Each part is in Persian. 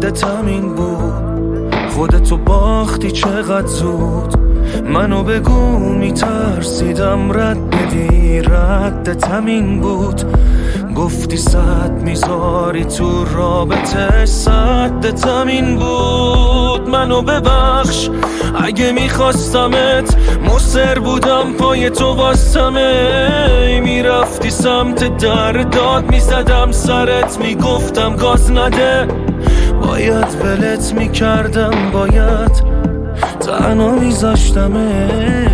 ردت همین بود، خودتو باختی چقدر زود. منو بگو میترسیدم رد بدی، ردت همین بود. گفتی صد میذاری تو رابطه، صدت همین بود. منو ببخش اگه میخواستمت، مصر بودم پای تو واستمه. میرفتی سمت در داد میزدم سرت، میگفتم گاز نده. باید ولت میکردم، باید تنها میذاشتمه.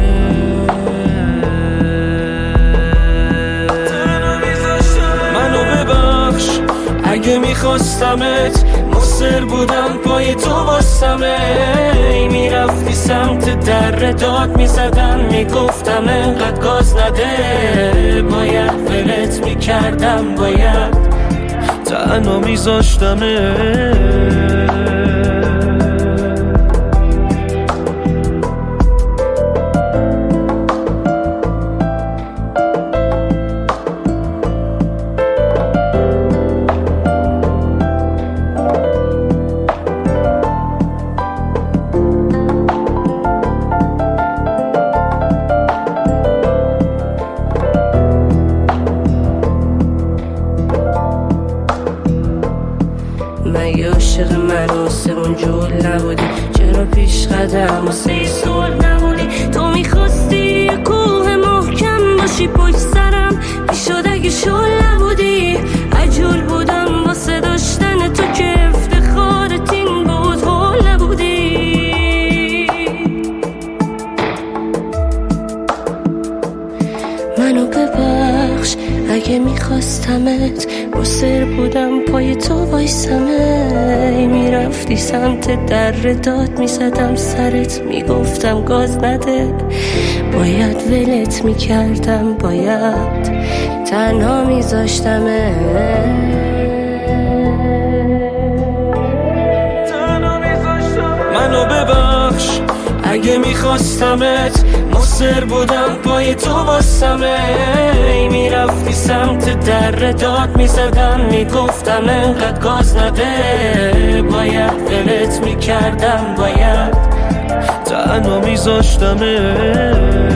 منو ببخش اگه میخواستمت، مصر بودم پای تو واستمه. میرفتی سمت در داد میزدم، میگفتم انقدر گاز نده. باید ولت میکردم، باید تنها میذاشتمه. مگه عاشق من آسمون جول نبودی؟ چرا پیش قدم واسه سول نبودی؟ تو میخواستی یه کوه محکم باشی پشت سرم، میشد اگه شل نبودی. عجول بودم واسه داشتن تو که افتخارت این بود، هول نبودی. منو ببخش اگه میخواستمت، مصر بودم پای تو وایسمه. میرفتی سمت در داد میزدم سرت، میگفتم گاز نده. باید ولت میکردم، باید تنها میذاشتمه. منو ببخش اگه میخواستمت، مصر بودم پای تو واستمه. میرفتی سمت در داد میزدم، میگفتم انقدر گاز نده. باید ولت میکردم، باید تنها میذاشتمه.